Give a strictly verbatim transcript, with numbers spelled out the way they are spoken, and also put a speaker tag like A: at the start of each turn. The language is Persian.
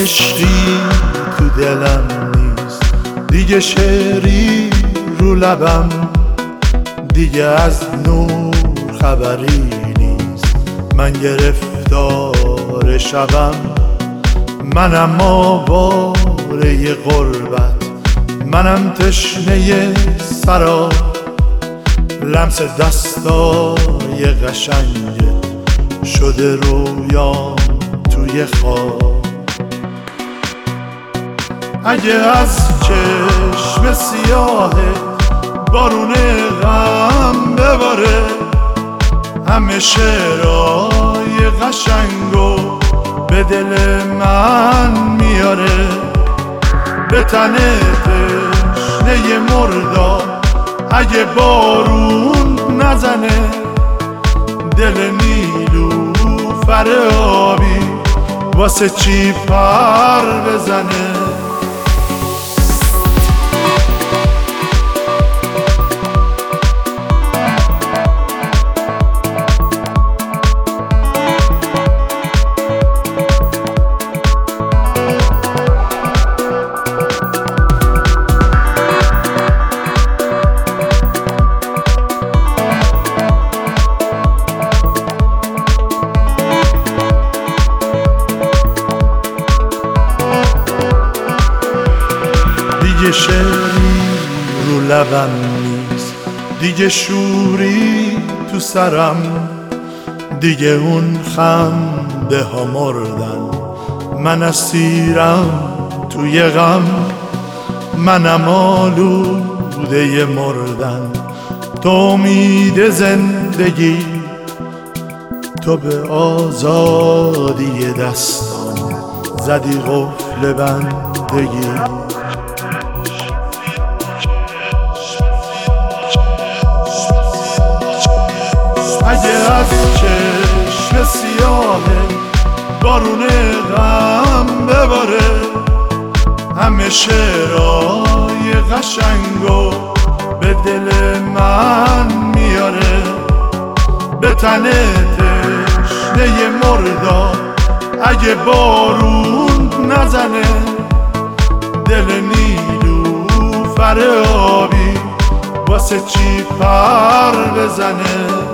A: عشقی تو دلم نیست، دیگه شعری رو لبم، دیگه از نور خبری نیست. من گرفتار شبم، منم آواره غربت، منم تشنه سرا، لمس دستای قشنگه شده رویام توی خواب. اگه از چشم سیاه بارون غم بباره، همه شعرهای قشنگو به دل من میاره. به تن تشنه مردار اگه بارون نزنه، دل نیلوفر آبی واسه چی پر بزنه. دیگه شعری رو لبم نیست، دیگه شوری تو سرم، دیگه اون خنده ها مردن، من اسیرم توی غم، منم آلوده مردن. تو امید زندگی، تو به آزادی دستان زدی قفل بندگی. اگه از چشم سیاه بارون غم بباره، همه شعرهای قشنگو به دل من میاره. به تن تشنه مردار اگه بارون نزنه، دل نیلوفر آبی واسه چی پر بزنه.